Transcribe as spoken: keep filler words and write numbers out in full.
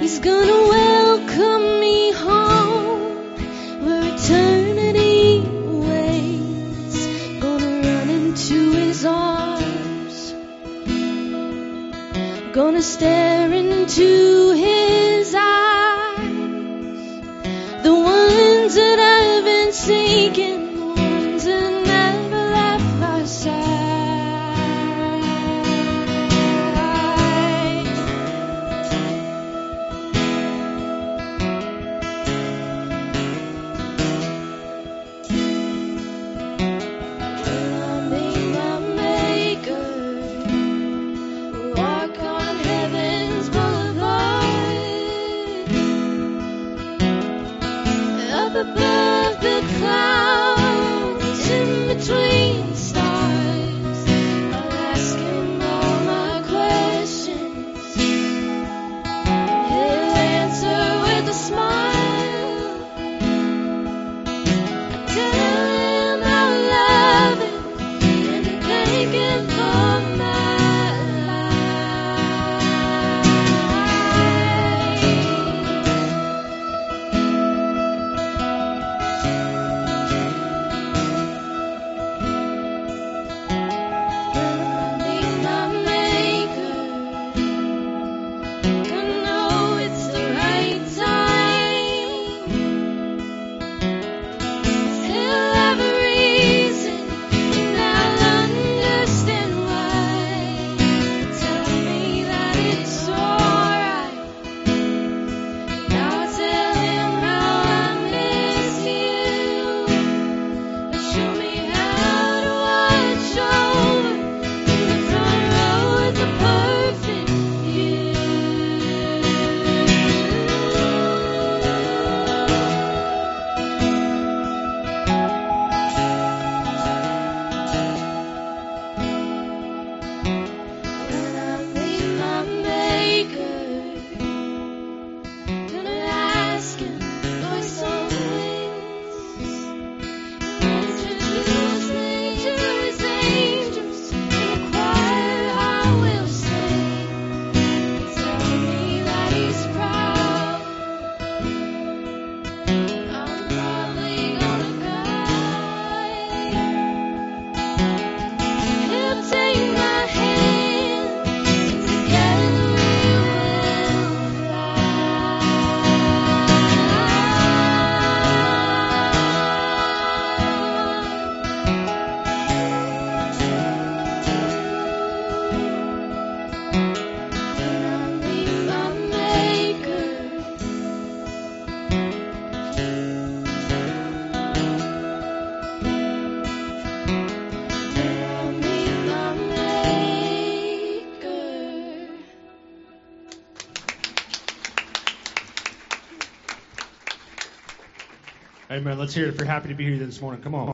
He's gonna welcome me home where eternity waits. Gonna run into his arms, gonna stare into his eyes, the ones that I've been seeking, the ones that never left my side. Above the clouds, in between stars, I'll ask him all my questions. He'll answer with a smile. I tell him I love him and I thank him for my Amen. Let's hear it if you're happy to be here this morning. Come on.